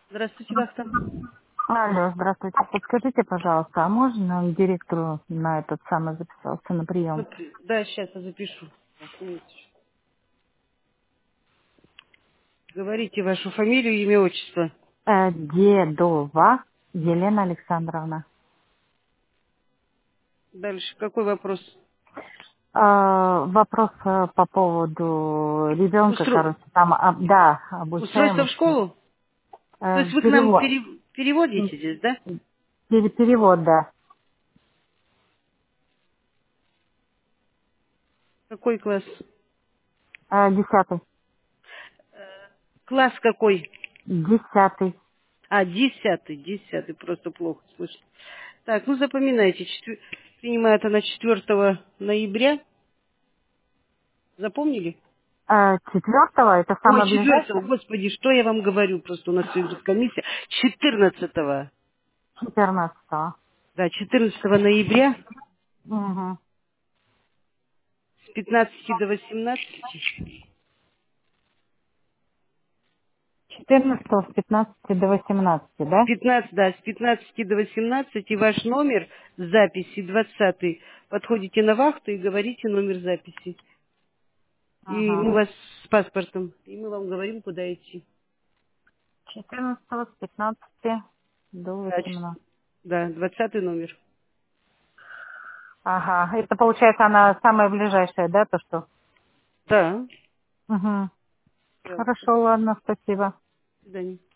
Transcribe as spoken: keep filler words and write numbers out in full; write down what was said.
Здравствуйте, Вахта. Алло, здравствуйте. Подскажите, пожалуйста, а можно директору на этот самый записался на прием? Зап- Да, сейчас я запишу. Так, минуточку. Говорите вашу фамилию, имя, отчество. Э, Дедова Елена Александровна. Дальше, какой вопрос? Э, вопрос э, по поводу ребенка, Устро- короче, там, а, да, Устройство обучаемый. в школу? То Э, есть вы к нам перевод. пере- переводите здесь, да? Пере- перевод, да. Какой класс? Э, десятый. Класс какой? Десятый. А, десятый, десятый, просто плохо слышно. Так, ну запоминайте, четвер- принимает она четвертого ноября. Запомнили? Э, четвертого, это Ой, самое четвертого, ближайшее? господи, что я вам говорю, просто у нас идет комиссия. Четырнадцатого, Четырнадцатого. да, четырнадцатого ноября Угу. с пятнадцати до восемнадцати. Четырнадцатого с пятнадцати до восемнадцати, да? пятнадцать, да, с пятнадцати до восемнадцати ваш номер записи двадцатый. Подходите на вахту и говорите номер записи. И Ага. мы вас с паспортом. И мы вам говорим, куда идти. четырнадцатого с пятнадцати до Да, ч- восемнадцати. да, двадцатый номер. Ага, это получается она самая ближайшая, да, то что? Да, Угу. пожалуйста. Хорошо, ладно, спасибо. До свидания.